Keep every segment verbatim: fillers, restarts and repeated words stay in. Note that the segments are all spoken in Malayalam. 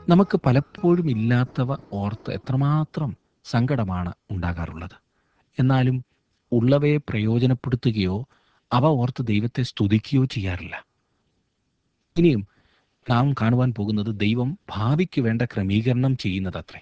നമുക്ക് പലപ്പോഴും ഇല്ലാത്തവ ഓർത്ത് എത്രമാത്രം സങ്കടമാണ് ഉണ്ടാകാറുള്ളത്. എന്നാലും ഉള്ളവയെ പ്രയോജനപ്പെടുത്തുകയോ അവ ഓർത്ത് ദൈവത്തെ സ്തുതിക്കുകയോ ചെയ്യാറില്ല. ഇനിയും നാം കാണുവാൻ പോകുന്നത് ദൈവം ഭാവിക്ക് വേണ്ട ക്രമീകരണം ചെയ്യുന്നതത്രേ.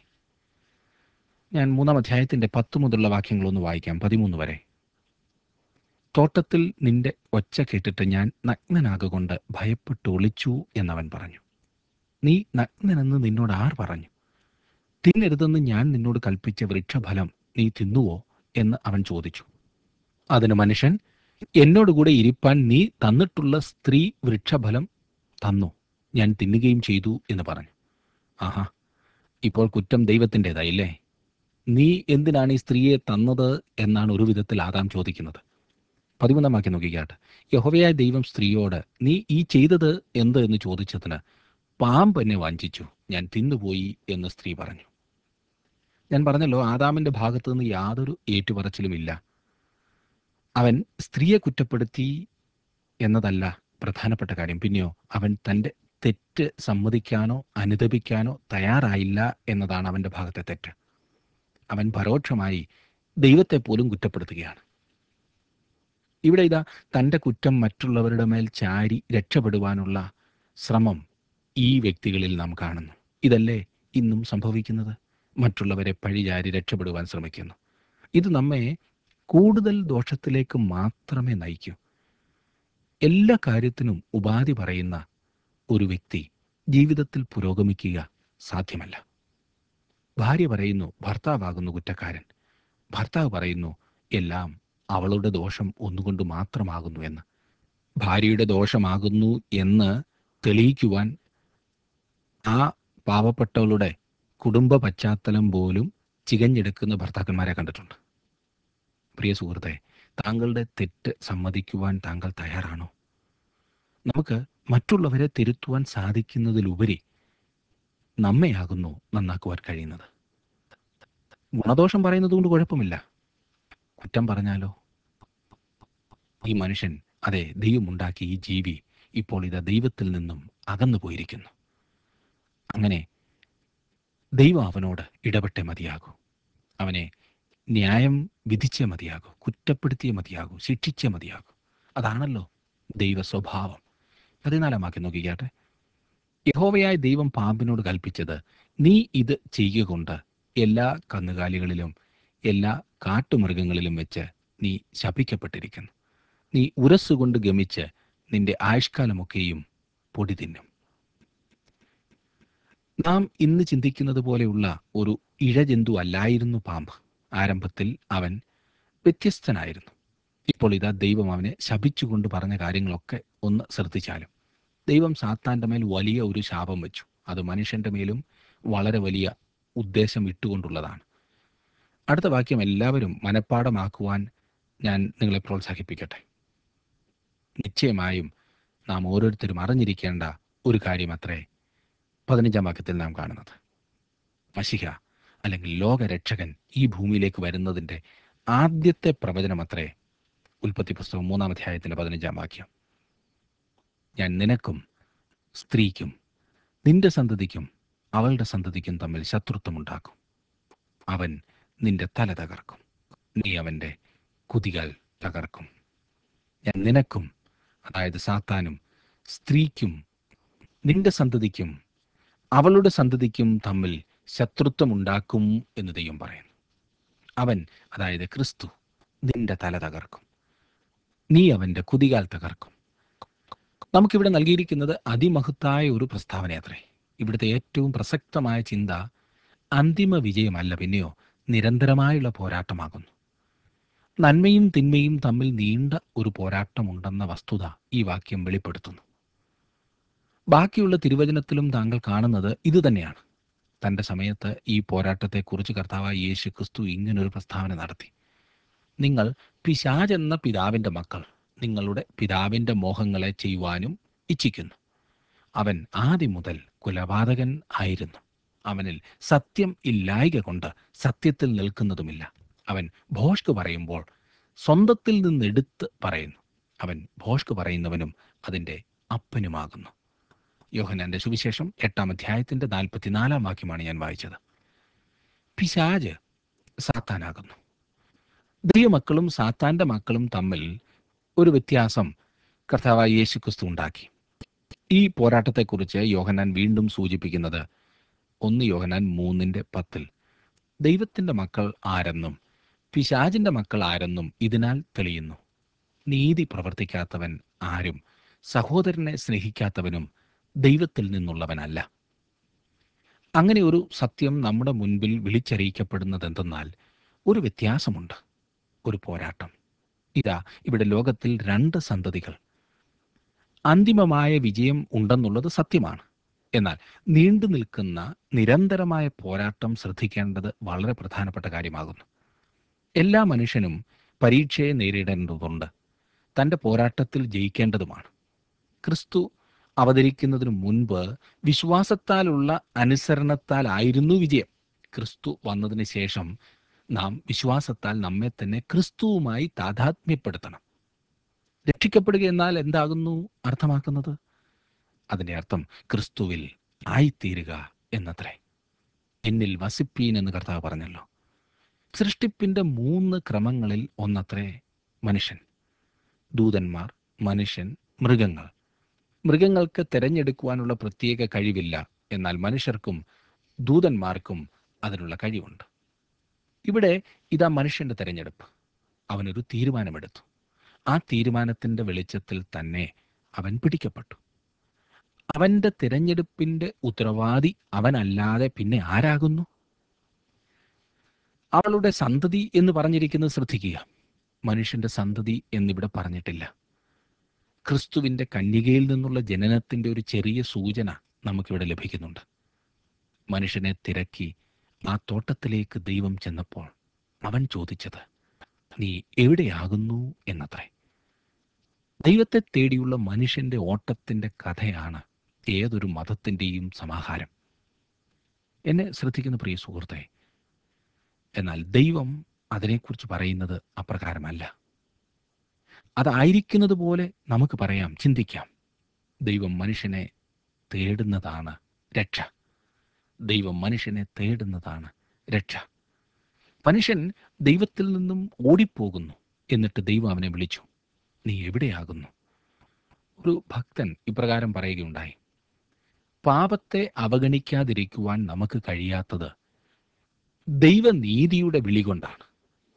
ഞാൻ മൂന്നാം അധ്യായത്തിൻ്റെ പത്ത് മുതലുള്ള വാക്യങ്ങളൊന്ന് വായിക്കാം, പതിമൂന്ന് വരെ. തോട്ടത്തിൽ നിന്റെ ഒച്ച കേട്ടിട്ട് ഞാൻ നഗ്നനാകൊണ്ട് ഭയപ്പെട്ട് ഒളിച്ചു എന്നവൻ പറഞ്ഞു. നീ നഗ്നനെന്ന് നിന്നോട് ആർ പറഞ്ഞു? തിന്നരുതെന്ന് ഞാൻ നിന്നോട് കൽപ്പിച്ച വൃക്ഷഫലം നീ തിന്നുവോ എന്ന് അവൻ ചോദിച്ചു. അതിന് മനുഷ്യൻ, എന്നോടുകൂടെ ഇരിപ്പാൻ നീ തന്നിട്ടുള്ള സ്ത്രീ വൃക്ഷഫലം തന്നു, ഞാൻ തിന്നുകയും ചെയ്തു എന്ന് പറഞ്ഞു. ആഹാ, ഇപ്പോൾ കുറ്റം ദൈവത്തിൻ്റെതായില്ലേ? നീ എന്തിനാണ് ഈ സ്ത്രീയെ തന്നത് എന്നാണ് ഒരു വിധത്തിൽ ആദാം ചോദിക്കുന്നത്. പതിമൂന്നാം വാക്യം നോക്കിക്കാട്ട്. യഹോവയായ ദൈവം സ്ത്രീയോട്, നീ ഈ ചെയ്തത് എന്ത് എന്ന് ചോദിച്ചതിന്, പാമ്പ് എന്നെ വഞ്ചിച്ചു, ഞാൻ തിന്നുപോയി എന്ന് സ്ത്രീ പറഞ്ഞു. ഞാൻ പറഞ്ഞല്ലോ, ആദാമിൻ്റെ ഭാഗത്തു നിന്ന് യാതൊരു ഏറ്റുപറച്ചിലുമില്ല. അവൻ സ്ത്രീയെ കുറ്റപ്പെടുത്തി എന്നതല്ല പ്രധാനപ്പെട്ട കാര്യം. പിന്നെയോ അവൻ തൻ്റെ തെറ്റ് സമ്മതിക്കാനോ അനുദപിക്കാനോ തയ്യാറായില്ല എന്നതാണ് അവൻ്റെ ഭാഗത്തെ തെറ്റ്. അവൻ പരോക്ഷമായി ദൈവത്തെ പോലും കുറ്റപ്പെടുത്തുകയാണ്. ഇവിടെ ഇതാ തൻ്റെ കുറ്റം മറ്റുള്ളവരുടെ മേൽ ചാരി രക്ഷപ്പെടുവാനുള്ള ശ്രമം ഈ വ്യക്തികളിൽ നാം കാണുന്നു. ഇതല്ലേ ഇന്നും സംഭവിക്കുന്നത്? മറ്റുള്ളവരെ പഴിചാരി രക്ഷപ്പെടുവാൻ ശ്രമിക്കുന്നു. ഇത് നമ്മെ കൂടുതൽ ദോഷത്തിലേക്ക് മാത്രമേ നയിക്കൂ. എല്ലാ കാര്യത്തിനും ഉപാധി പറയുന്ന ഒരു വ്യക്തി ജീവിതത്തിൽ പുരോഗമിക്കുക സാധ്യമല്ല. ഭാര്യ പറയുന്നു ഭർത്താവാകുന്നു കുറ്റക്കാരൻ. ഭർത്താവ് പറയുന്നു എല്ലാം അവളുടെ ദോഷം ഒന്നുകൊണ്ട് മാത്രമാകുന്നു എന്ന്. ഭാര്യയുടെ ദോഷമാകുന്നു എന്ന് തെളിയിക്കുവാൻ ആ പാവപ്പെട്ടവളുടെ കുടുംബ പശ്ചാത്തലം പോലും ചികഞ്ഞെടുക്കുന്ന ഭർത്താക്കന്മാരെ കണ്ടിട്ടുണ്ട്. പ്രിയ സുഹൃത്തെ, താങ്കളുടെ തെറ്റ് സമ്മതിക്കുവാൻ താങ്കൾ തയ്യാറാണോ? നമുക്ക് മറ്റുള്ളവരെ തിരുത്തുവാൻ സാധിക്കുന്നതിലുപരി നമ്മെയാകുന്നു നന്നാക്കുവാൻ കഴിയുന്നത്. ഗുണദോഷം പറയുന്നത് കൊണ്ട് കുഴപ്പമില്ല. കുറ്റം പറഞ്ഞാലോ? ഈ മനുഷ്യൻ, അതെ, ദൈവമുണ്ടാക്കിയ ഈ ജീവി ഇപ്പോൾ ഇതാ ദൈവത്തിൽ നിന്നും അകന്നു പോയിരിക്കുന്നു. അങ്ങനെ ദൈവം അവനോട് ഇടപെട്ടേ മതിയാകൂ. അവനെ ന്യായം വിധിച്ചേ മതിയാകൂ, കുറ്റപ്പെടുത്തിയേ മതിയാകൂ, ശിക്ഷിച്ചേ മതിയാകൂ. അതാണല്ലോ ദൈവ സ്വഭാവം. പതിനാലാം വാക്യം നോക്കിക്കാട്ടെ. യഹോവയായ ദൈവം പാമ്പിനോട് കൽപ്പിച്ചത്, നീ ഇത് ചെയ്യുക കൊണ്ട് എല്ലാ കന്നുകാലികളിലും എല്ലാ കാട്ടുമൃഗങ്ങളിലും വെച്ച് നീ ശപിക്കപ്പെട്ടിരിക്കുന്നു. നീ ഉരസ്സുകൊണ്ട് ഗമിച്ച് നിന്റെ ആയുഷ്കാലമൊക്കെയും പൊടി തിന്നും. നാം ഇന്ന് ചിന്തിക്കുന്നത് പോലെയുള്ള ഒരു ഇഴജന്തു അല്ലായിരുന്നു പാമ്പ്. ആരംഭത്തിൽ അവൻ വ്യത്യസ്തനായിരുന്നു. ഇപ്പോൾ ഇതാ ദൈവം അവനെ ശപിച്ചുകൊണ്ട് പറഞ്ഞ കാര്യങ്ങളൊക്കെ ഒന്ന് ശ്രദ്ധിച്ചാലും. ദൈവം സാത്താൻ്റെ മേൽ വലിയ ഒരു ശാപം വെച്ചു. അത് മനുഷ്യൻ്റെ മേലും വളരെ വലിയ ഉദ്ദേശം ഇട്ടുകൊണ്ടുള്ളതാണ്. അടുത്ത വാക്യം എല്ലാവരും മനഃപ്പാഠമാക്കുവാൻ ഞാൻ നിങ്ങളെ പ്രോത്സാഹിപ്പിക്കട്ടെ. നിശ്ചയമായും നാം ഓരോരുത്തരും അറിഞ്ഞിരിക്കേണ്ട ഒരു കാര്യമത്രേ പതിനഞ്ചാം വാക്യത്തിൽ നാം കാണുന്നത്. മശിഹ അല്ലെങ്കിൽ ലോകരക്ഷകൻ ഈ ഭൂമിയിലേക്ക് വരുന്നതിൻ്റെ ആദ്യത്തെ പ്രവചനമത്രേ ഉൽപ്പത്തി പുസ്തകം മൂന്നാം അധ്യായത്തിൻ്റെ പതിനഞ്ചാം വാക്യം. ഞാൻ നിനക്കും സ്ത്രീക്കും നിന്റെ സന്തതിക്കും അവളുടെ സന്തതിക്കും തമ്മിൽ ശത്രുത്വമുണ്ടാക്കും. അവൻ നിന്റെ തല തകർക്കും, നീ അവൻ്റെ കുതികാൽ തകർക്കും. ഞാൻ നിനക്കും, അതായത് സാത്താനും, സ്ത്രീക്കും നിന്റെ സന്തതിക്കും അവളുടെ സന്തതിക്കും തമ്മിൽ ശത്രുത്വമുണ്ടാക്കും എന്ന് ദൈവം പറയുന്നു. അവൻ, അതായത് ക്രിസ്തു, നിന്റെ തല തകർക്കും, നീ അവൻ്റെ കുതികാൽ തകർക്കും. നമുക്കിവിടെ നൽകിയിരിക്കുന്നത് അതിമഹത്തായ ഒരു പ്രസ്താവനയത്രേ. ഇവിടുത്തെ ഏറ്റവും പ്രസക്തമായ ചിന്ത അന്തിമ വിജയമല്ല, പിന്നെയോ നിരന്തരമായുള്ള പോരാട്ടമാകുന്നു. നന്മയും തിന്മയും തമ്മിൽ നീണ്ട ഒരു പോരാട്ടമുണ്ടെന്ന വസ്തുത ഈ വാക്യം വെളിപ്പെടുത്തുന്നു. ബാക്കിയുള്ള തിരുവചനത്തിലും താങ്കൾ കാണുന്നത് ഇതുതന്നെയാണ്. തൻ്റെ സമയത്ത് ഈ പോരാട്ടത്തെക്കുറിച്ച് കർത്താവായ യേശു ക്രിസ്തു ഇങ്ങനൊരു പ്രസ്താവന നടത്തി. നിങ്ങൾ പിശാചെന്ന പിതാവിൻ്റെ മക്കൾ നിങ്ങളുടെ പിതാവിൻ്റെ മോഹങ്ങളെ ചെയ്യുവാനും ഇച്ഛിക്കുന്നു. അവൻ ആദ്യം മുതൽ കുലപാതകൻ ആയിരുന്നു. അവനിൽ സത്യം ഇല്ലായ്ക കൊണ്ട് സത്യത്തിൽ നിൽക്കുന്നതുമില്ല. അവൻ ഭോഷ്ക് പറയുമ്പോൾ സ്വന്തത്തിൽ നിന്നെടുത്ത് പറയുന്നു. അവൻ ഭോഷ്ക് പറയുന്നവനും അതിൻ്റെ അപ്പനുമാകുന്നു. യോഹന്നാന്റെ സുവിശേഷം എട്ടാം അധ്യായത്തിന്റെ നാൽപ്പത്തിനാലാം വാക്യമാണ് ഞാൻ വായിച്ചത്. പിശാജ് സാത്താനാകുന്നു. ദൈവമക്കളും സാത്താന്റെ മക്കളും തമ്മിൽ ഒരു വ്യത്യാസം കർത്താവായ യേശു ക്രിസ്തു ഉണ്ടാക്കി. ഈ പോരാട്ടത്തെക്കുറിച്ച് യോഹന്നാൻ വീണ്ടും സൂചിപ്പിക്കുന്നത് ഒന്ന് യോഹന്നാൻ മൂന്നിന്റെ പത്തിൽ ദൈവത്തിന്റെ മക്കൾ ആരെന്നും പിശാചിന്റെ മക്കൾ ആരെന്നും ഇതിനാൽ തെളിയുന്നു. നീതി പ്രവർത്തിക്കാത്തവൻ ആരും സഹോദരനെ സ്നേഹിക്കാത്തവനും ദൈവത്തിൽ നിന്നുള്ളവനല്ല. അങ്ങനെ ഒരു സത്യം നമ്മുടെ മുൻപിൽ വിളിച്ചറിയിക്കപ്പെടുന്നത് എന്തെന്നാൽ ഒരു വ്യത്യാസമുണ്ട്, ഒരു പോരാട്ടം. ഇതാ ഇവിടെ ലോകത്തിൽ രണ്ട് സന്തതികൾ. അന്തിമമായ വിജയം ഉണ്ടെന്നുള്ളത് സത്യമാണ്. എന്നാൽ നീണ്ടു നിൽക്കുന്ന നിരന്തരമായ പോരാട്ടം ശ്രദ്ധിക്കേണ്ടത് വളരെ പ്രധാനപ്പെട്ട കാര്യമാകുന്നു. എല്ലാ മനുഷ്യനും പരീക്ഷയെ നേരിടേണ്ടതുണ്ട്, തൻ്റെ പോരാട്ടത്തിൽ ജയിക്കേണ്ടതുമാണ്. ക്രിസ്തു അവതരിക്കുന്നതിനു മുൻപ് വിശ്വാസത്താലുള്ള അനുസരണത്താലായിരുന്നു വിജയം. ക്രിസ്തു വന്നതിന് ശേഷം നാം വിശ്വാസത്താൽ നമ്മെ തന്നെ ക്രിസ്തുവുമായി താതാത്മ്യപ്പെടുത്തണം. രക്ഷിക്കപ്പെടുക എന്നാൽ എന്താകുന്നു അർത്ഥമാക്കുന്നത്? അതിൻ്റെ അർത്ഥം ക്രിസ്തുവിൽ ആയിത്തീരുക എന്നത്രേ. എന്നിൽ വസിപ്പീൻ എന്ന് കർത്താവ് പറഞ്ഞല്ലോ. സൃഷ്ടിപ്പിൻ്റെ മൂന്ന് ക്രമങ്ങളിൽ ഒന്നത്രേ മനുഷ്യൻ. ദൂതന്മാർ, മനുഷ്യൻ, മൃഗങ്ങൾ. മൃഗങ്ങൾക്ക് തിരഞ്ഞെടുക്കുവാനുള്ള പ്രത്യേക കഴിവില്ല, എന്നാൽ മനുഷ്യർക്കും ദൂതന്മാർക്കും അതിനുള്ള കഴിവുണ്ട്. ഇവിടെ ഇതാ മനുഷ്യൻ്റെ തിരഞ്ഞെടുപ്പ്. അവനൊരു തീരുമാനമെടുത്തു. ആ തീരുമാനത്തിൻ്റെ വെളിച്ചത്തിൽ തന്നെ അവൻ പിടിക്കപ്പെട്ടു. അവൻ്റെ തിരഞ്ഞെടുപ്പിൻ്റെ ഉത്തരവാദി അവനല്ലാതെ പിന്നെ ആരാകുന്നു? അവളുടെ സന്തതി എന്ന് പറഞ്ഞിരിക്കുന്നത് ശ്രദ്ധിക്കുക. മനുഷ്യൻ്റെ സന്തതി എന്നിവിടെ പറഞ്ഞിട്ടില്ല. ക്രിസ്തുവിൻ്റെ കന്യകയിൽ നിന്നുള്ള ജനനത്തിൻ്റെ ഒരു ചെറിയ സൂചന നമുക്കിവിടെ ലഭിക്കുന്നുണ്ട്. മനുഷ്യനെ തിരക്കി ആ തോട്ടത്തിലേക്ക് ദൈവം ചെന്നപ്പോൾ അവൻ ചോദിച്ചത്, നീ എവിടെയാകുന്നു എന്നത്രേ. ദൈവത്തെ തേടിയുള്ള മനുഷ്യൻ്റെ ഓട്ടത്തിൻ്റെ കഥയാണ് ഏതൊരു മതത്തിൻ്റെയും സമാഹാരം. എന്നെ ശ്രദ്ധിക്കുന്ന പ്രിയ സുഹൃത്തെ, എന്നാൽ ദൈവം അതിനെക്കുറിച്ച് പറയുന്നത് അപ്രകാരമല്ല. അതായിരിക്കുന്നത് പോലെ നമുക്ക് പറയാം, ചിന്തിക്കാം. ദൈവം മനുഷ്യനെ തേടുന്നതാണ് രക്ഷ. ദൈവം മനുഷ്യനെ തേടുന്നതാണ് രക്ഷ. മനുഷ്യൻ ദൈവത്തിൽ നിന്നും ഓടിപ്പോകുന്നു. എന്നിട്ട് ദൈവം അവനെ വിളിച്ചു, നീ എവിടെയാകുന്നു? ഒരു ഭക്തൻ ഇപ്രകാരം പറയുകയുണ്ടായി, പാപത്തെ അവഗണിക്കാതിരിക്കുവാൻ നമുക്ക് കഴിയാത്തത് ദൈവനീതിയുടെ വിളി കൊണ്ടാണ്.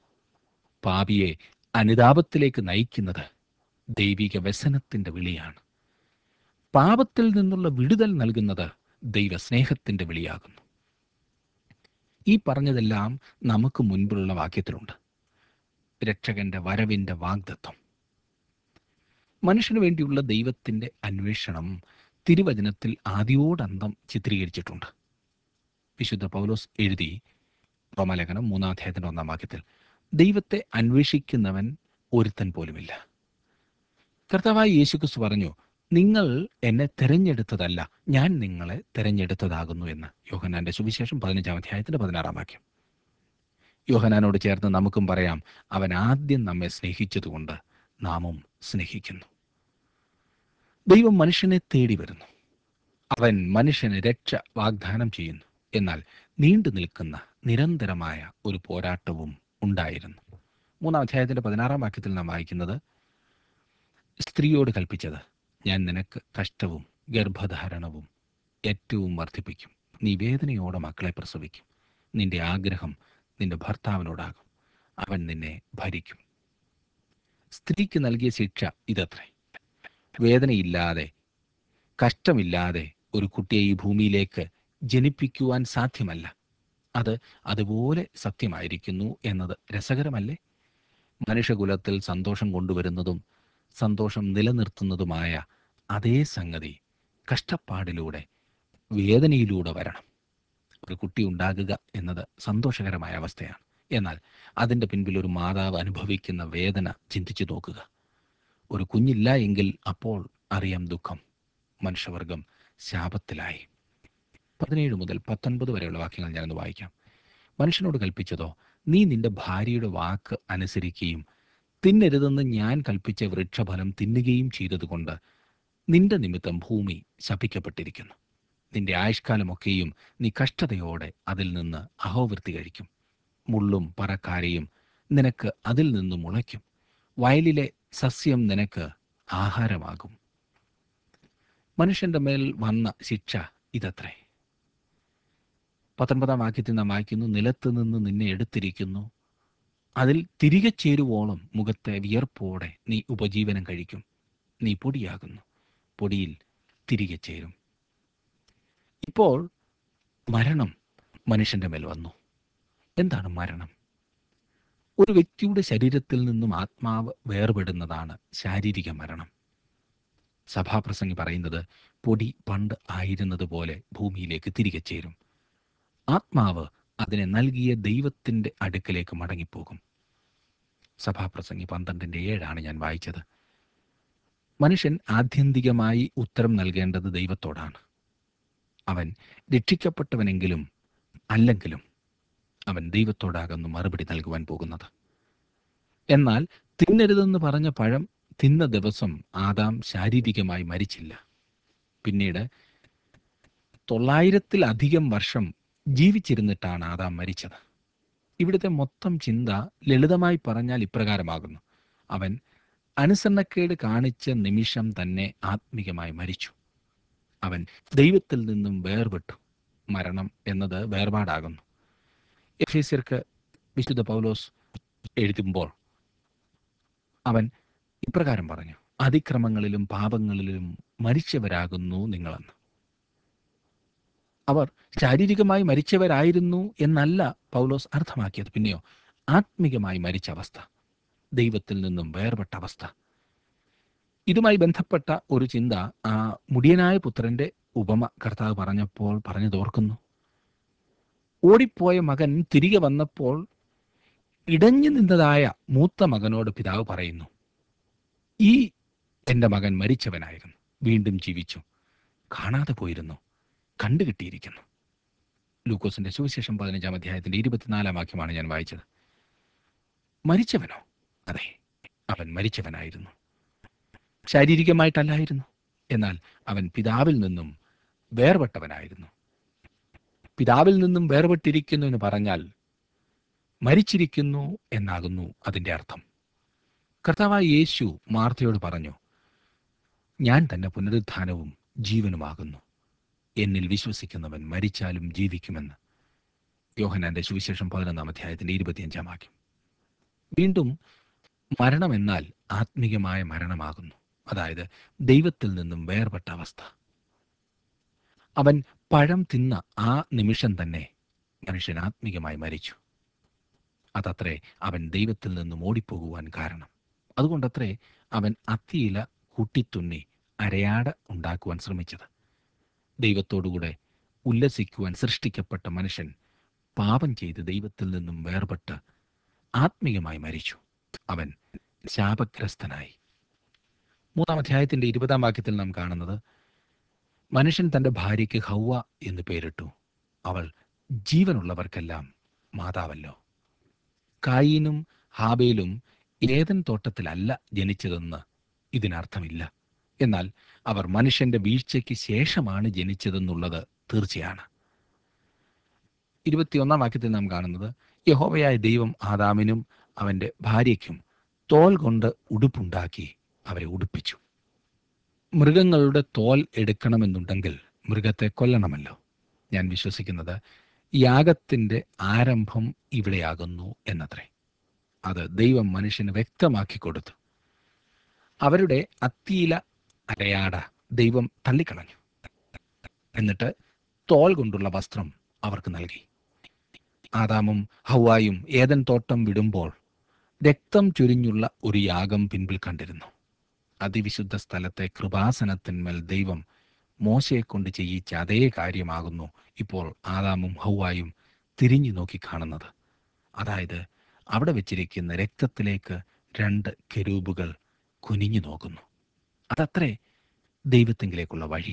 പാപിയെ അനുതാപത്തിലേക്ക് നയിക്കുന്നത് ദൈവിക വ്യസനത്തിൻ്റെ വിളിയാണ്. പാപത്തിൽ നിന്നുള്ള വിടുതൽ നൽകുന്നത് ദൈവസ്നേഹത്തിൻ്റെ വിളിയാകുന്നു. ഈ പറഞ്ഞതെല്ലാം നമുക്ക് മുൻപിലുള്ള വാക്യത്തിലുണ്ട്. രക്ഷകന്റെ വരവിൻ്റെ വാഗ്ദത്തം. മനുഷ്യന് വേണ്ടിയുള്ള ദൈവത്തിൻ്റെ അന്വേഷണം തിരുവചനത്തിൽ ആദിയോടന്തം ചിത്രീകരിച്ചിട്ടുണ്ട്. വിശുദ്ധ പൗലോസ് എഴുതി റോമാലേഖനം മൂന്നാം അധ്യായത്തിൻ്റെ ഒന്നാം വാക്യത്തിൽ, ദൈവത്തെ അന്വേഷിക്കുന്നവൻ ഒരുത്തൻ പോലുമില്ല. കർത്താവായ യേശുക്രിസ്തു പറഞ്ഞു, നിങ്ങൾ എന്നെ തിരഞ്ഞെടുത്തതല്ല, ഞാൻ നിങ്ങളെ തിരഞ്ഞെടുത്തതാകുന്നു എന്ന്. യോഹന്നാന്റെ സുവിശേഷം പതിനഞ്ചാം അധ്യായത്തിന്റെ പതിനാറാം വാക്യം. യോഹന്നാനോട് ചേർന്ന് നമുക്കും പറയാം, അവൻ ആദ്യം നമ്മെ സ്നേഹിച്ചതുകൊണ്ട് നാമും സ്നേഹിക്കുന്നു. ദൈവം മനുഷ്യനെ തേടി വരുന്നു. അവൻ മനുഷ്യന് രക്ഷ വാഗ്ദാനം ചെയ്യുന്നു. എന്നാൽ നീണ്ടു നിൽക്കുന്ന നിരന്തരമായ ഒരു പോരാട്ടവും ഉണ്ടായിരുന്നു. മൂന്നാം അധ്യായത്തിന്റെ പതിനാറാം വാക്യത്തിൽ നാം വായിക്കുന്നത്, സ്ത്രീയോട് കൽപ്പിച്ചത്, ഞാൻ നിനക്ക് കഷ്ടവും ഗർഭധാരണവും ഏറ്റവും വർദ്ധിപ്പിക്കും. നീ വേദനയോടെ മക്കളെ പ്രസവിക്കും. നിന്റെ ആഗ്രഹം നിന്റെ ഭർത്താവിനോടാകും, അവൻ നിന്നെ ഭരിക്കും. സ്ത്രീക്ക് നൽകിയ ശിക്ഷ ഇതത്രേ. വേദനയില്ലാതെ, കഷ്ടമില്ലാതെ ഒരു കുട്ടിയെ ഈ ഭൂമിയിലേക്ക് ജനിപ്പിക്കുവാൻ സാധ്യമല്ല. അത് അതുപോലെ സത്യമായിരിക്കുന്നു എന്നത് രസകരമല്ലേ? മനുഷ്യകുലത്തിൽ സന്തോഷം കൊണ്ടുവരുന്നതും സന്തോഷം നിലനിർത്തുന്നതുമായ അതേ സംഗതി കഷ്ടപ്പാടിലൂടെ, വേദനയിലൂടെ വരണം. ഒരു കുട്ടി ഉണ്ടാകുക എന്നത് സന്തോഷകരമായ അവസ്ഥയാണ്. എന്നാൽ അതിൻ്റെ പിൻപിൽ ഒരു മാതാവ് അനുഭവിക്കുന്ന വേദന ചിന്തിച്ചു നോക്കുക. ഒരു കുഞ്ഞില്ല എങ്കിൽ അപ്പോൾ അറിയാം ദുഃഖം. മനുഷ്യവർഗം ശാപത്തിലായി. പതിനേഴ് മുതൽ പത്തൊൻപത് വരെയുള്ള വാക്യങ്ങൾ ഞാനൊന്ന് വായിക്കാം. മനുഷ്യനോട് കൽപ്പിച്ചതോ, നീ നിന്റെ ഭാര്യയുടെ വാക്ക് അനുസരിക്കുകയും തിന്നരുതെന്ന് ഞാൻ കൽപ്പിച്ച വൃക്ഷഫലം തിന്നുകയും ചെയ്തതുകൊണ്ട് നിന്റെ നിമിത്തം ഭൂമി ശപിക്കപ്പെട്ടിരിക്കുന്നു. നിന്റെ ആയുഷ്കാലമൊക്കെയും നീ കഷ്ടതയോടെ അതിൽ നിന്ന് അഹോവൃത്തി കഴിക്കും. മുള്ളും പറക്കാരയും നിനക്ക് അതിൽ നിന്ന് മുളയ്ക്കും. വയലിലെ സസ്യം നിനക്ക് ആഹാരമാകും. മനുഷ്യന്റെ മേൽ വന്ന ശിക്ഷ ഇതത്രേ. പത്തൊൻപതാം വാക്യത്തിൽ നാം വായിക്കുന്നു, നിലത്ത് നിന്ന് നിന്നെ എടുത്തിരിക്കുന്നു, അതിൽ തിരികെ ചേരുവോളം മുഖത്തെ വിയർപ്പോടെ നീ ഉപജീവനം കഴിക്കും. നീ പൊടിയാകുന്നു, പൊടിയിൽ തിരികെ ചേരും. ഇപ്പോൾ മരണം മനുഷ്യന്റെ മേൽ വന്നു. എന്താണ് മരണം? ഒരു വ്യക്തിയുടെ ശരീരത്തിൽ നിന്നും ആത്മാവ് വേർപെടുന്നതാണ് ശാരീരിക മരണം. സഭാപ്രസംഗി പറയുന്നത്, പൊടി പണ്ട് ആയിരുന്നത് പോലെ ഭൂമിയിലേക്ക് തിരികെ ചേരും. ആത്മാവ് അതിനെ നൽകിയ ദൈവത്തിൻ്റെ അടുക്കലേക്ക് മടങ്ങിപ്പോകും. സഭാപ്രസംഗി പന്ത്രണ്ടിൻ്റെ ഏഴാണ് ഞാൻ വായിച്ചത്. മനുഷ്യൻ ആത്യന്തികമായി ഉത്തരം നൽകേണ്ടത് ദൈവത്തോടാണ്. അവൻ രക്ഷിക്കപ്പെട്ടവനെങ്കിലും അല്ലെങ്കിലും അവൻ ദൈവത്തോടാകുന്നു മറുപടി നൽകുവാൻ പോകുന്നത്. എന്നാൽ തിന്നരുതെന്ന് പറഞ്ഞ പഴം തിന്ന ദിവസം ആദാം ശാരീരികമായി മരിച്ചില്ല. പിന്നീട് തൊള്ളായിരത്തിലധികം വർഷം ജീവിച്ചിരുന്നിട്ടാണ് ആദാം മരിച്ചത്. ഇവിടുത്തെ മൊത്തം ചിന്ത ലളിതമായി പറഞ്ഞാൽ ഇപ്രകാരമാകുന്നു: അവൻ അനുസരണക്കേട് കാണിച്ച നിമിഷം തന്നെ ആത്മികമായി മരിച്ചു. അവൻ ദൈവത്തിൽ നിന്നും വേർപെട്ടു. മരണം എന്നത് വേർപാടാകുന്നു. എഫേസ്യർക്ക് വിശുദ്ധ പൗലോസ് എഴുതുമ്പോൾ അവൻ ഇപ്രകാരം പറഞ്ഞു: അതിക്രമങ്ങളിലും പാപങ്ങളിലും മരിച്ചവരാകുന്നു നിങ്ങളെന്ന്. അവർ ശാരീരികമായി മരിച്ചവരായിരുന്നു എന്നല്ല പൗലോസ് അർത്ഥമാക്കിയത്. പിന്നെയോ ആത്മികമായി മരിച്ച അവസ്ഥ, ദൈവത്തിൽ നിന്നും വേർപെട്ട അവസ്ഥ. ഇതുമായി ബന്ധപ്പെട്ട ഒരു ചിന്ത ആ മുടിയനായ പുത്രന്റെ ഉപമ കർത്താവ് പറഞ്ഞപ്പോൾ പറഞ്ഞതോർക്കുന്നു. ഓടിപ്പോയ മകൻ തിരികെ വന്നപ്പോൾ ഇടഞ്ഞു നിന്നതായ മൂത്ത മകനോട് പിതാവ് പറയുന്നു, ഈ എൻ്റെ മകൻ മരിച്ചവനായിരുന്നു, വീണ്ടും ജീവിച്ചു, കാണാതെ പോയിരുന്നു, കണ്ടുകിട്ടിയിരിക്കുന്നു. ലൂക്കോസിന്റെ സുവിശേഷം പതിനഞ്ചാം അധ്യായത്തിന്റെ ഇരുപത്തിനാലാം വാക്യമാണ് ഞാൻ വായിച്ചത്. മരിച്ചവനോ? അതെ, അവൻ മരിച്ചവനായിരുന്നു. ശാരീരികമായിട്ടല്ലായിരുന്നു, എന്നാൽ അവൻ പിതാവിൽ നിന്നും വേർപെട്ടവനായിരുന്നു. പിതാവിൽ നിന്നും വേർപെട്ടിരിക്കുന്നു എന്ന് പറഞ്ഞാൽ മരിച്ചിരിക്കുന്നു എന്നാകുന്നു അതിൻ്റെ അർത്ഥം. കർത്താവായ യേശു മാർത്തയോട് പറഞ്ഞു, ഞാൻ തന്നെ പുനരുത്ഥാനവും ജീവനുമാകുന്നു, എന്നിൽ വിശ്വസിക്കുന്നവൻ മരിച്ചാലും ജീവിക്കുമെന്ന്. യോഹന്നാന്റെ സുവിശേഷം പതിനൊന്നാം അധ്യായത്തിന്റെ ഇരുപത്തിയഞ്ചാം വാക്യം. വീണ്ടും മരണം എന്നാൽ ആത്മീകമായ മരണമാകുന്നു, അതായത് ദൈവത്തിൽ നിന്നും വേർപെട്ട അവസ്ഥ. അവൻ പഴം തിന്ന ആ നിമിഷം തന്നെ മനുഷ്യൻ ആത്മീകമായി മരിച്ചു. അതത്രേ അവൻ ദൈവത്തിൽ നിന്നും ഓടിപ്പോകുവാൻ കാരണം. അതുകൊണ്ടത്രേ അവൻ അത്തിയില കുട്ടിത്തുന്നി അരയാട ഉണ്ടാക്കുവാൻ ശ്രമിച്ചത്. ദൈവത്തോടുകൂടെ ഉല്ലസിക്കുവാൻ സൃഷ്ടിക്കപ്പെട്ട മനുഷ്യൻ പാപം ചെയ്ത് ദൈവത്തിൽ നിന്നും വേർപെട്ട് ആത്മീകമായി മരിച്ചു. അവൻ ശാപഗ്രസ്തനായി. മൂന്നാം അധ്യായത്തിന്റെ ഇരുപതാം വാക്യത്തിൽ നാം കാണുന്നത്, മനുഷ്യൻ തൻ്റെ ഭാര്യയ്ക്ക് ഹൗവ എന്ന് പേരിട്ടു, അവൾ ജീവനുള്ളവർക്കെല്ലാം മാതാവല്ലോ. കായീനും ഹാബേലും ഏദൻ തോട്ടത്തിലല്ല ജനിച്ചതെന്ന് ഇതിനർത്ഥമില്ല. എന്നാൽ അവർ മനുഷ്യന്റെ വീഴ്ചയ്ക്ക് ശേഷമാണ് ജനിച്ചതെന്നുള്ളത് തീർച്ചയാണ്. ഇരുപത്തിയൊന്നാം വാക്യത്തിൽ നാം കാണുന്നത്, യഹോവയായ ദൈവം ആദാമിനും അവൻ്റെ ഭാര്യയ്ക്കും തോൽ കൊണ്ട് ഉടുപ്പുണ്ടാക്കി അവരെ ഉടുപ്പിച്ചു. മൃഗങ്ങളുടെ തോൽ എടുക്കണമെന്നുണ്ടെങ്കിൽ മൃഗത്തെ കൊല്ലണമല്ലോ. ഞാൻ വിശ്വസിക്കുന്നത് യാഗത്തിൻ്റെ ആരംഭം ഇവിടെയാകുന്നു എന്നത്രേ. അത് ദൈവം മനുഷ്യന് വ്യക്തമാക്കി കൊടുത്തു. അവരുടെ അത്തിയില അരയാട ദൈവം തള്ളിക്കളഞ്ഞു. എന്നിട്ട് തോൽ കൊണ്ടുള്ള വസ്ത്രം അവർക്ക് നൽകി. ആദാമും ഹൗവായും ഏദൻ തോട്ടം വിടുമ്പോൾ രക്തം ചൊരിഞ്ഞുള്ള ഒരു യാഗം പിൻപിൽ കണ്ടിരുന്നു. അതിവിശുദ്ധ സ്ഥലത്തെ കൃപാസനത്തിന്മേൽ ദൈവം മോശയെ കൊണ്ട് ചെയ്യിച്ച അതേ കാര്യമാകുന്നു ഇപ്പോൾ ആദാമും ഹൗവായും തിരിഞ്ഞു നോക്കി കാണുന്നത്. അതായത് അവിടെ വെച്ചിരിക്കുന്ന രക്തത്തിലേക്ക് രണ്ട് കെരൂബുകൾ കുനിഞ്ഞു നോക്കുന്നു. അതത്രേ ദൈവത്തിങ്കിലേക്കുള്ള വഴി.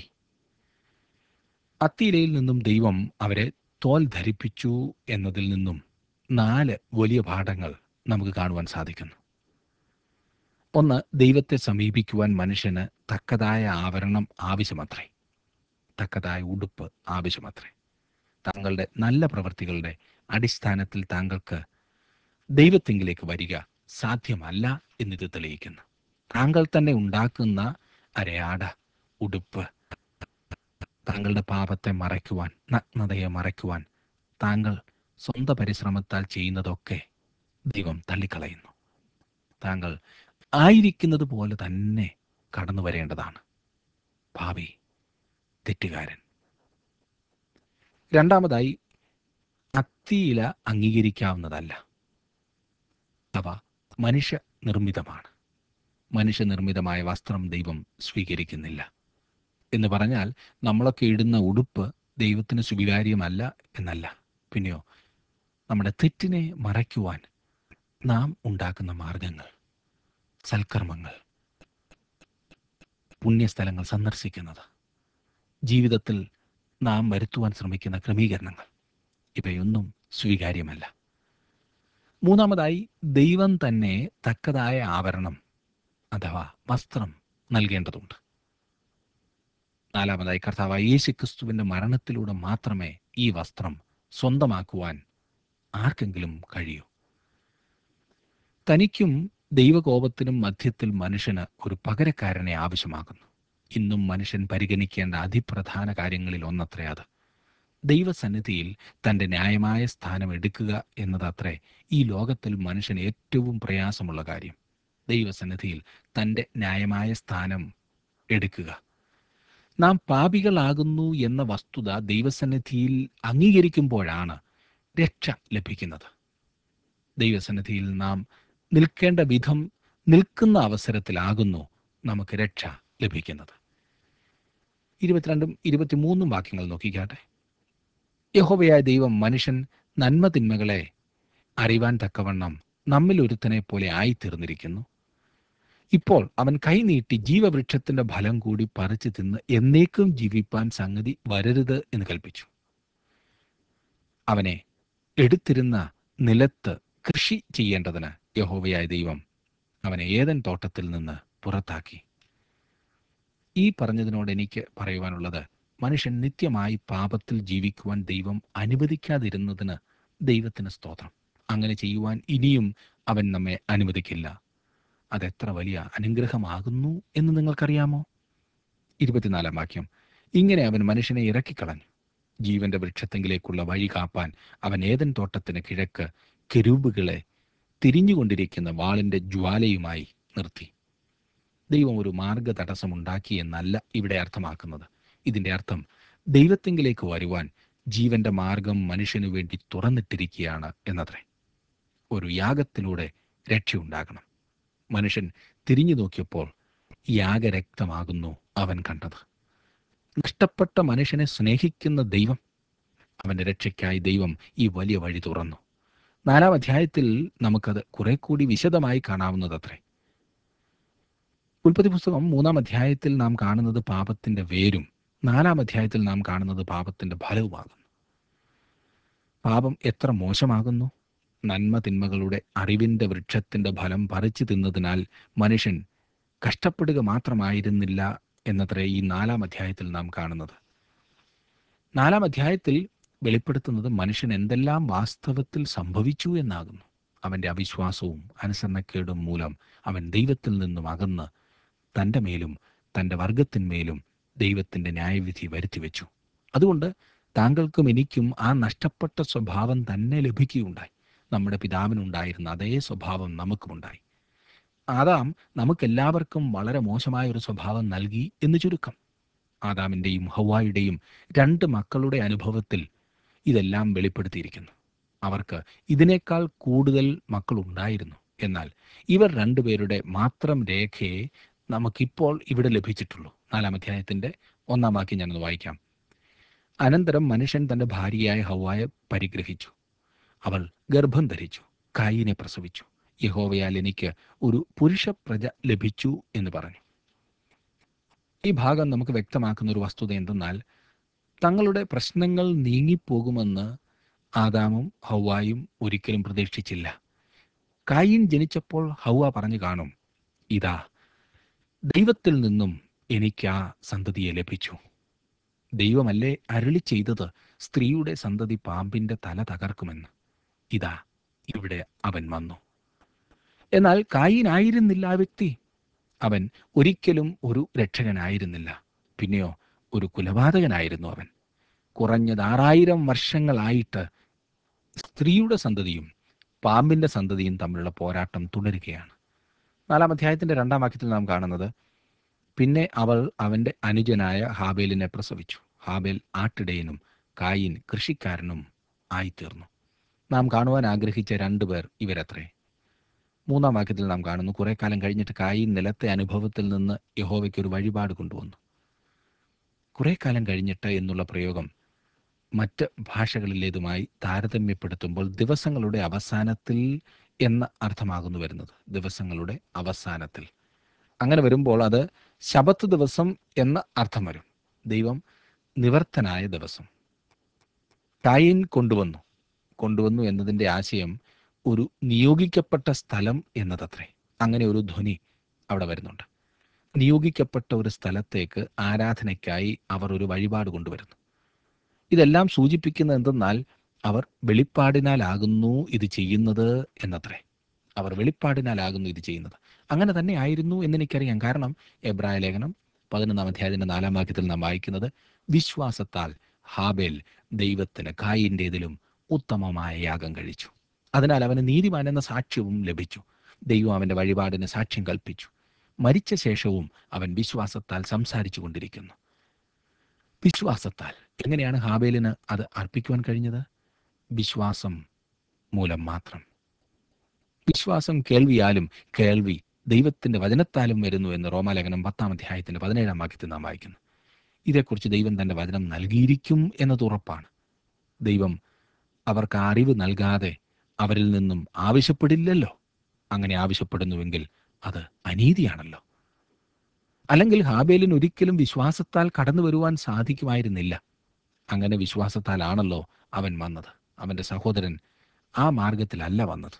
അത്തിയിലയിൽ നിന്നും ദൈവം അവരെ തോൽ ധരിപ്പിച്ചു എന്നതിൽ നിന്നും നാല് വലിയ പാഠങ്ങൾ നമുക്ക് കാണുവാൻ സാധിക്കുന്നു. ഒന്ന്, ദൈവത്തെ സമീപിക്കുവാൻ മനുഷ്യന് തക്കതായ ആവരണം ആവശ്യമത്രേ. തക്കതായ ഉടുപ്പ് ആവശ്യമത്രേ. താങ്കളുടെ നല്ല പ്രവൃത്തികളുടെ അടിസ്ഥാനത്തിൽ താങ്കൾക്ക് ദൈവത്തിങ്കിലേക്ക് വരിക സാധ്യമല്ല എന്നിത് തെളിയിക്കുന്നു. താങ്കൾ തന്നെ ഉണ്ടാക്കുന്ന അരയാട, ഉടുപ്പ്, താങ്കളുടെ പാപത്തെ മറയ്ക്കുവാൻ, നഗ്നതയെ മറയ്ക്കുവാൻ താങ്കൾ സ്വന്തം പരിശ്രമത്താൽ ചെയ്യുന്നതൊക്കെ ദൈവം തള്ളിക്കളയുന്നു. താങ്കൾ ആയിരിക്കുന്നത് പോലെ തന്നെ കടന്നു വരേണ്ടതാണ്. ഭാവി തെറ്റുകാരൻ. രണ്ടാമതായി, അത്തിയില അംഗീകരിക്കാവുന്നതല്ല. അവ മനുഷ്യ നിർമ്മിതമാണ്. മനുഷ്യനിർമ്മിതമായ വസ്ത്രം ദൈവം സ്വീകരിക്കുന്നില്ല. എന്ന് പറഞ്ഞാൽ നമ്മളൊക്കെ ഇടുന്ന ഉടുപ്പ് ദൈവത്തിന് സ്വീകാര്യമല്ല എന്നല്ല. പിന്നെയോ നമ്മുടെ തെറ്റിനെ മറയ്ക്കുവാൻ നാം ഉണ്ടാക്കുന്ന മാർഗങ്ങൾ, സൽക്കർമ്മങ്ങൾ, പുണ്യസ്ഥലങ്ങൾ സന്ദർശിക്കുന്നത്, ജീവിതത്തിൽ നാം വരുത്തുവാൻ ശ്രമിക്കുന്ന ക്രമീകരണങ്ങൾ, ഇവയൊന്നും സ്വീകാര്യമല്ല. മൂന്നാമതായി, ദൈവം തന്നെ തക്കതായ ആവരണം അഥവാ വസ്ത്രം നൽകേണ്ടതുണ്ട്. നാലാമതായി, കർത്താവായ യേശു ക്രിസ്തുവിൻ്റെ മരണത്തിലൂടെ മാത്രമേ ഈ വസ്ത്രം സ്വന്തമാക്കുവാൻ ആർക്കെങ്കിലും കഴിയൂ. തനിക്കും ദൈവകോപത്തിനും മധ്യത്തിൽ മനുഷ്യന് ഒരു പകരക്കാരനെ ആവശ്യമാകുന്നു. ഇന്നും മനുഷ്യൻ പരിഗണിക്കേണ്ട അതിപ്രധാന കാര്യങ്ങളിൽ ഒന്നത്രേ അത്. ദൈവസന്നിധിയിൽ തൻ്റെ ന്യായമായ സ്ഥാനം എടുക്കുക എന്നതത്രേ ഈ ലോകത്തിൽ മനുഷ്യന് ഏറ്റവും പ്രയാസമുള്ള കാര്യം. ദൈവസന്നിധിയിൽ തൻ്റെ ന്യായമായ സ്ഥാനം എടുക്കുക. നാം പാപികളാകുന്നു എന്ന വസ്തുത ദൈവസന്നിധിയിൽ അംഗീകരിക്കുമ്പോഴാണ് രക്ഷ ലഭിക്കുന്നത്. ദൈവസന്നിധിയിൽ നാം നിൽക്കേണ്ട വിധം നിൽക്കുന്ന അവസരത്തിലാകുന്നു നമുക്ക് രക്ഷ ലഭിക്കുന്നത്. ഇരുപത്തിരണ്ടും ഇരുപത്തിമൂന്നും വാക്യങ്ങൾ നോക്കിക്കാട്ടെ. യഹോവയായ ദൈവം മനുഷ്യൻ നന്മ തിന്മകളെ അറിവാൻ തക്കവണ്ണം നമ്മിൽ ഒരുത്തനെ പോലെ ആയിത്തീർന്നിരിക്കുന്നു. ഇപ്പോൾ അവൻ കൈനീട്ടി ജീവവൃക്ഷത്തിന്റെ ഫലം കൂടി പറിച്ചു തിന്ന് എന്നേക്കും ജീവിപ്പാൻ സംഗതി വരരുത് എന്ന് കൽപ്പിച്ചു. അവനെ എടുത്തിരുന്ന നിലത്ത് കൃഷി ചെയ്യേണ്ടതിന് യഹോവയായ ദൈവം അവനെ ഏദൻ തോട്ടത്തിൽ നിന്ന് പുറത്താക്കി. ഈ പറഞ്ഞതിനോട് എനിക്ക് പറയുവാനുള്ളത്, മനുഷ്യൻ നിത്യമായി പാപത്തിൽ ജീവിക്കുവാൻ ദൈവം അനുവദിക്കാതിരുന്നതിന് ദൈവത്തിന് സ്തോത്രം. അങ്ങനെ ചെയ്യുവാൻ ഇനിയും അവൻ നമ്മെ അനുവദിക്കില്ല. അതെത്ര വലിയ അനുഗ്രഹമാകുന്നു എന്ന് നിങ്ങൾക്കറിയാമോ? ഇരുപത്തിനാലാം വാക്യം. ഇങ്ങനെ അവൻ മനുഷ്യനെ ഇറക്കിക്കളഞ്ഞു. ജീവന്റെ വൃക്ഷത്തെങ്കിലേക്കുള്ള വഴി കാപ്പാൻ അവൻ ഏദൻ തോട്ടത്തിന് കിഴക്ക് കെരൂബുകളെ തിരിഞ്ഞുകൊണ്ടിരിക്കുന്ന വാളിന്റെ ജ്വാലയുമായി നിർത്തി. ദൈവം ഒരു മാർഗ തടസ്സമുണ്ടാക്കി എന്നല്ല ഇവിടെ അർത്ഥമാക്കുന്നത്. ഇതിൻ്റെ അർത്ഥം ദൈവത്തെങ്കിലേക്ക് വരുവാൻ ജീവന്റെ മാർഗം മനുഷ്യനു വേണ്ടി തുറന്നിട്ടിരിക്കുകയാണ് എന്നത്രേ. ഒരു യാഗത്തിലൂടെ രക്ഷയുണ്ടാകണം. മനുഷ്യൻ തിരിഞ്ഞു നോക്കിയപ്പോൾ യാഗരക്തമാകുന്നു അവൻ കണ്ടത്. നഷ്ടപ്പെട്ട മനുഷ്യനെ സ്നേഹിക്കുന്ന ദൈവം, അവൻ്റെ രക്ഷയ്ക്കായി ദൈവം ഈ വലിയ വഴി തുറന്നു. നാലാം അധ്യായത്തിൽ നമുക്കത് കുറെ കൂടി വിശദമായി കാണാവുന്നതത്രേ. ഉൽപ്പത്തി പുസ്തകം മൂന്നാം അധ്യായത്തിൽ നാം കാണുന്നത് പാപത്തിന്റെ വേരും നാലാം അധ്യായത്തിൽ നാം കാണുന്നത് പാപത്തിന്റെ ഫലവുമാകുന്നു. പാപം എത്ര മോശമാകുന്നു! നന്മ തിന്മകളുടെ അറിവിന്റെ വൃക്ഷത്തിന്റെ ഫലം പറിച്ചു തിന്നതിനാൽ മനുഷ്യൻ കഷ്ടപ്പെടുക മാത്രമായിരുന്നില്ല എന്നത്രേ ഈ നാലാം അധ്യായത്തിൽ നാം കാണുന്നത്. നാലാം അധ്യായത്തിൽ വെളിപ്പെടുത്തുന്നത് മനുഷ്യൻ എന്തെല്ലാം വാസ്തവത്തിൽ സംഭവിച്ചു എന്നാകുന്നു. അവൻ്റെ അവിശ്വാസവും അനുസരണക്കേടും മൂലം അവൻ ദൈവത്തിൽ നിന്നും അകന്ന് തൻ്റെ മേലും തൻ്റെ വർഗത്തിന്മേലും ദൈവത്തിൻ്റെ ന്യായവിധി വരുത്തിവെച്ചു. അതുകൊണ്ട് താങ്കൾക്കും എനിക്കും ആ നഷ്ടപ്പെട്ട സ്വഭാവം തന്നെ ലഭിക്കുകയുണ്ടായി. നമ്മുടെ പിതാവിനുണ്ടായിരുന്ന അതേ സ്വഭാവം നമുക്കുമുണ്ടായി. ആദാം നമുക്കെല്ലാവർക്കും വളരെ മോശമായ ഒരു സ്വഭാവം നൽകി എന്ന് ചുരുക്കം. ആദാമിൻ്റെയും ഹവ്വായുടെയും രണ്ട് മക്കളുടെ അനുഭവത്തിൽ ഇതെല്ലാം വെളിപ്പെടുത്തിയിരിക്കുന്നു. അവർക്ക് ഇതിനേക്കാൾ കൂടുതൽ മക്കളുണ്ടായിരുന്നു. എന്നാൽ ഇവർ രണ്ടുപേരുടെ മാത്രം രേഖയെ നമുക്കിപ്പോൾ ഇവിടെ ലഭിച്ചിട്ടുള്ളൂ. നാലാം അധ്യായത്തിൻ്റെ ഒന്നാം വാക്യം ഞാനൊന്ന് വായിക്കാം. അനന്തരം മനുഷ്യൻ തൻ്റെ ഭാര്യയായ ഹവ്വായെ പരിഗ്രഹിച്ചു. അവൾ ഗർഭം ധരിച്ചു, കായീനെ പ്രസവിച്ചു. യഹോവയാൽ എനിക്ക് ഒരു പുരുഷ പ്രജ ലഭിച്ചു എന്ന് പറഞ്ഞു. ഈ ഭാഗം നമുക്ക് വ്യക്തമാക്കുന്ന ഒരു വസ്തുത എന്തെന്നാൽ, തങ്ങളുടെ പ്രശ്നങ്ങൾ നീങ്ങിപ്പോകുമെന്ന് ആദാമും ഹവ്വായും ഒരിക്കലും പ്രതീക്ഷിച്ചില്ല. കായീൻ ജനിച്ചപ്പോൾ ഹവ്വ പറഞ്ഞു കാണും, ഇതാ, ദൈവത്തിൽ നിന്നും എനിക്ക് ആ സന്തതിയെ ലഭിച്ചു. ദൈവമല്ലേ അരുളി ചെയ്തത്, സ്ത്രീയുടെ സന്തതി പാമ്പിന്റെ തല തകർക്കുമെന്ന്. ഇതാ, ഇവിടെ അവൻ വന്നു. എന്നാൽ കായീനായിരുന്നില്ല ആ വ്യക്തി. അവൻ ഒരിക്കലും ഒരു രക്ഷകനായിരുന്നില്ല. പിന്നെയോ ഒരു കുലപാതകനായിരുന്നു അവൻ. കുറഞ്ഞത് ആറായിരം വർഷങ്ങളായിട്ട് സ്ത്രീയുടെ സന്തതിയും പാമ്പിന്റെ സന്തതിയും തമ്മിലുള്ള പോരാട്ടം തുടരുകയാണ്. നാലാം അധ്യായത്തിന്റെ രണ്ടാം വാക്യത്തിൽ നാം കാണുന്നത്, പിന്നെ അവൾ അവന്റെ അനുജനായ ഹാബേലിനെ പ്രസവിച്ചു. ഹാബേൽ ആട്ടിടയനും കായീൻ കൃഷിക്കാരനും ആയിത്തീർന്നു. നാം കാണുവാൻ ആഗ്രഹിച്ച രണ്ടുപേർ ഇവരത്രേ. മൂന്നാം വാക്യത്തിൽ നാം കാണുന്നു, കുറെ കാലം കഴിഞ്ഞിട്ട് കായീൻ നിലത്തെ അനുഭവത്തിൽ നിന്ന് യഹോവയ്ക്ക് ഒരു വഴിപാട് കൊണ്ടുവന്നു. കുറെ കാലം കഴിഞ്ഞിട്ട് എന്നുള്ള പ്രയോഗം മറ്റ് ഭാഷകളിലേതുമായി താരതമ്യപ്പെടുത്തുമ്പോൾ ദിവസങ്ങളുടെ അവസാനത്തിൽ എന്ന അർത്ഥമാകുന്നു വരുന്നത്. ദിവസങ്ങളുടെ അവസാനത്തിൽ അങ്ങനെ വരുമ്പോൾ അത് ശബത്ത് ദിവസം എന്ന അർത്ഥം വരും. ദൈവം നിവർത്തനായ ദിവസം കായീൻ കൊണ്ടുവന്നു. കൊണ്ടുവന്നു എന്നതിൻ്റെ ആശയം ഒരു നിയോഗിക്കപ്പെട്ട സ്ഥലം എന്നതത്രേ. അങ്ങനെ ഒരു ധ്വനി അവിടെ വരുന്നുണ്ട്. നിയോഗിക്കപ്പെട്ട ഒരു സ്ഥലത്തേക്ക് ആരാധനയ്ക്കായി അവർ ഒരു വഴിപാട് കൊണ്ടുവരുന്നു. ഇതെല്ലാം സൂചിപ്പിക്കുന്നത് എന്തെന്നാൽ അവർ വെളിപ്പാടിനാലാകുന്നു ഇത് ചെയ്യുന്നത് എന്നത്രേ. അവർ വെളിപ്പാടിനാലാകുന്നു ഇത് ചെയ്യുന്നത്. അങ്ങനെ തന്നെ ആയിരുന്നു എന്നെനിക്കറിയാം. കാരണം എബ്രായ ലേഖനം പതിനൊന്നാം അധ്യായത്തിന്റെ നാലാം വാക്യത്തിൽ നാം വായിക്കുന്നത്, വിശ്വാസത്താൽ ഹാബേൽ ദൈവത്തിന് കായീൻ്റേതിലും ഉത്തമമായ യാഗം കഴിച്ചു. അതിനാൽ അവന് നീതിമാൻ എന്ന സാക്ഷ്യവും ലഭിച്ചു. ദൈവം അവന്റെ വഴിപാടിന് സാക്ഷ്യം കൽപ്പിച്ചു. മരിച്ച ശേഷവും അവൻ വിശ്വാസത്താൽ സംസാരിച്ചു കൊണ്ടിരിക്കുന്നു. വിശ്വാസത്താൽ എങ്ങനെയാണ് ഹാബേലിന് അത് അർപ്പിക്കുവാൻ കഴിഞ്ഞത്? വിശ്വാസം മൂലം മാത്രം. വിശ്വാസം കേൾവിയാലും, കേൾവി ദൈവത്തിന്റെ വചനത്താലും വരുന്നു എന്ന് റോമാലേഖനം പത്താം അധ്യായത്തിന്റെ പതിനേഴാം വാക്യത്തിൽ നാം വായിക്കുന്നു. ഇതേക്കുറിച്ച് ദൈവം തന്റെ വചനം നൽകിയിരിക്കും എന്നത് ഉറപ്പാണ്. ദൈവം അവർക്ക് ആ അറിവ് നൽകാതെ അവരിൽ നിന്നും ആവശ്യപ്പെടില്ലല്ലോ. അങ്ങനെ ആവശ്യപ്പെടുന്നുവെങ്കിൽ അത് അനീതിയാണല്ലോ. അല്ലെങ്കിൽ ഹാബേലിന് ഒരിക്കലും വിശ്വാസത്താൽ കടന്നു വരുവാൻ സാധിക്കുമായിരുന്നില്ല. അങ്ങനെ വിശ്വാസത്താലാണല്ലോ അവൻ വന്നത്. അവന്റെ സഹോദരൻ ആ മാർഗത്തിലല്ല വന്നത്.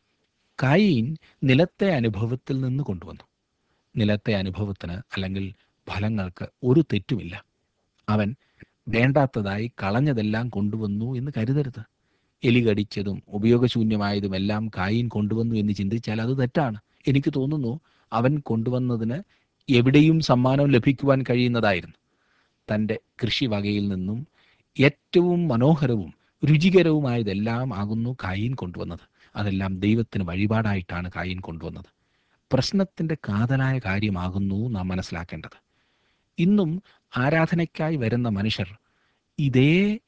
കായീൻ നിലത്തെ അനുഭവത്തിൽ നിന്ന് കൊണ്ടുവന്നു. നിലത്തെ അനുഭവത്തിന് അല്ലെങ്കിൽ ഫലങ്ങൾക്ക് ഒരു തെറ്റുമില്ല. അവൻ വേണ്ടാത്തതായി കളഞ്ഞതെല്ലാം കൊണ്ടുവന്നു എന്ന് കരുതരുത്. എലി കടിച്ചതും ഉപയോഗശൂന്യമായതുമെല്ലാം കായീൻ കൊണ്ടുവന്നു എന്ന് ചിന്തിച്ചാൽ അത് തെറ്റാണ്. എനിക്ക് തോന്നുന്നു അവൻ കൊണ്ടുവന്നതിന് എവിടെയും സമ്മാനം ലഭിക്കുവാൻ കഴിയുന്നതായിരുന്നു. തൻ്റെ കൃഷിവകയിൽ നിന്നും ഏറ്റവും മനോഹരവും രുചികരവുമായതെല്ലാം ആകുന്നു കായീൻ കൊണ്ടുവന്നത്. അതെല്ലാം ദൈവത്തിന് വഴിപാടായിട്ടാണ് കായീൻ കൊണ്ടുവന്നത്. പ്രശ്നത്തിൻ്റെ കാതലായ കാര്യമാകുന്നു നാം മനസ്സിലാക്കേണ്ടത്. ഇന്നും ആരാധനയ്ക്കായി വരുന്ന മനുഷ്യർ ഇതേ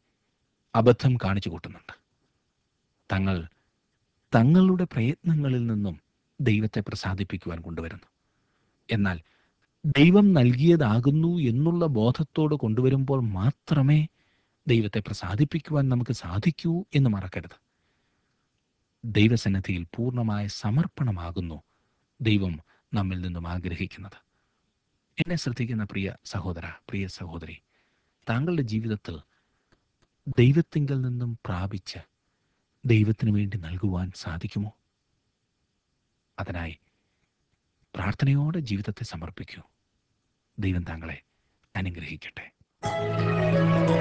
അബദ്ധം കാണിച്ചു കൂട്ടുന്നുണ്ട്. തങ്ങൾ തങ്ങളുടെ പ്രയത്നങ്ങളിൽ നിന്നും ദൈവത്തെ പ്രസാദിപ്പിക്കുവാൻ കൊണ്ടുവരുന്നു. എന്നാൽ ദൈവം നൽകിയതാകുന്നു എന്നുള്ള ബോധത്തോട് കൊണ്ടുവരുമ്പോൾ മാത്രമേ ദൈവത്തെ പ്രസാദിപ്പിക്കുവാൻ നമുക്ക് സാധിക്കൂ എന്ന് മറക്കരുത്. ദൈവസന്നിധിയിൽ പൂർണ്ണമായ സമർപ്പണമാകുന്നു ദൈവം നമ്മിൽ നിന്നും ആഗ്രഹിക്കുന്നത്. എന്നെ ശ്രദ്ധിക്കുന്ന പ്രിയ സഹോദര, പ്രിയ സഹോദരി, താങ്കളുടെ ജീവിതത്തിൽ ദൈവത്തിങ്കൽ നിന്നും പ്രാപിച്ച് ദൈവത്തിന് വേണ്ടി നൽകുവാൻ സാധിക്കുമോ? അതിനായി പ്രാർത്ഥനയോടെ ജീവിതത്തെ സമർപ്പിക്കൂ. ദൈവം താങ്കളെ അനുഗ്രഹിക്കട്ടെ.